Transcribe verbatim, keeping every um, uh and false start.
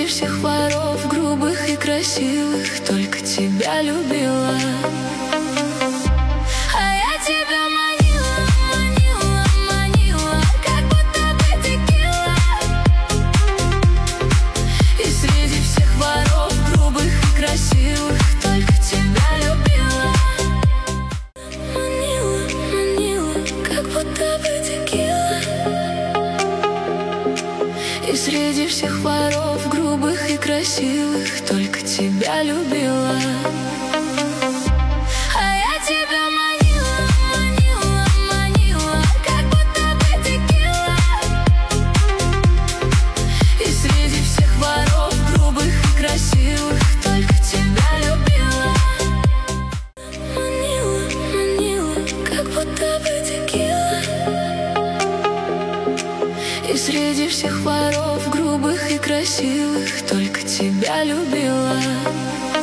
среди всех воров, грубых и красивых, только тебя любила. А я тебя манила, манила, манила, как будто бы текила. И среди всех воров, грубых и красивых, только тебя любила. Манила, манила, как будто бы текила. И среди всех воров, грубых и красивых, только тебя любила. А я тебя манила, манила, манила, как будто бы текила. И среди всех воров, грубых и красивых, только тебя любила. Манила, манила, как будто бы текила. И среди всех воров, грубых и красивых, только тебя любила.